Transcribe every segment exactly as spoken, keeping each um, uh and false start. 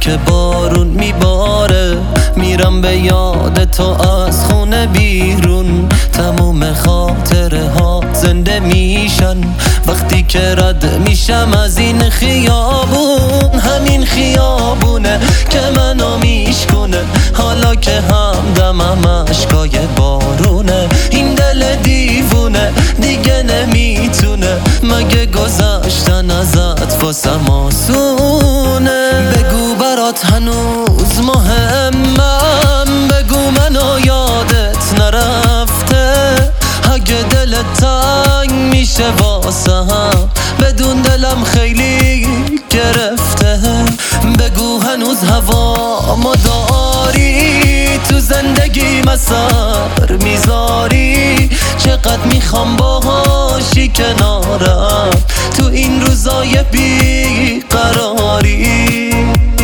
که بارون میباره، میرم به یاد تو از خونه بیرون. تموم خاطره ها زنده میشن وقتی که رد میشم از این خیابون. همین خیابونه که منو میشکنه، حالا که همدمم اشکای بارونه. این دل دیوونه دیگه نمیتونه، مگه گذشتن ازت واسم آسونه؟ بگو برات هنوز مهمم، بگو منو یادت نرفته. اگه دلت تنگ میشه واسه هم، بدون دلم خیلی گرفته. بگو هنوز هوا ما داری، تو زندگی مسار میذاری. چقدر میخوام باهاشی کنارم تو این روزای بی قراری.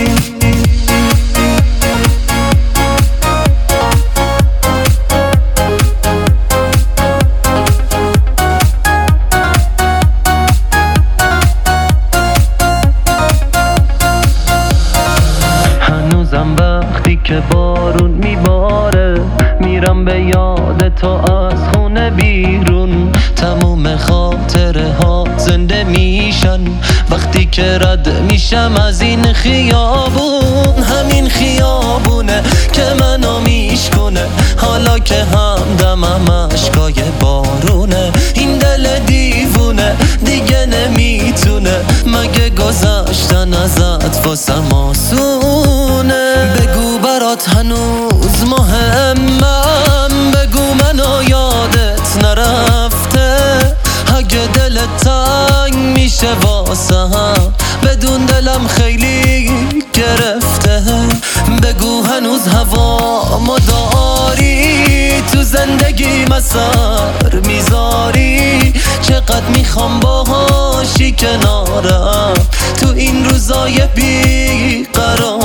وقتی که بارون میباره، میرم به یاد تو از خونه بیرون. تموم خاطره ها زنده میشن وقتی که رد میشم از این خیابون. همین خیابونه که منو میشکنه، حالا که همدمم اشکای بارونه. این دل دیوونه دیگه نمیتونه، مگه گذشتن ازت واسم آسونه؟ بگو برات هنوز مهمم، بگو منو یادت نرفته. اگه دلت تنگ میشه واسه هم، بدون دلم خیلی گرفته. بگو هنوز هوا ما داری، تو زندگی مسار میذاری. چقدر میخوام باهاشی کنارم تو این روزای بی قرار.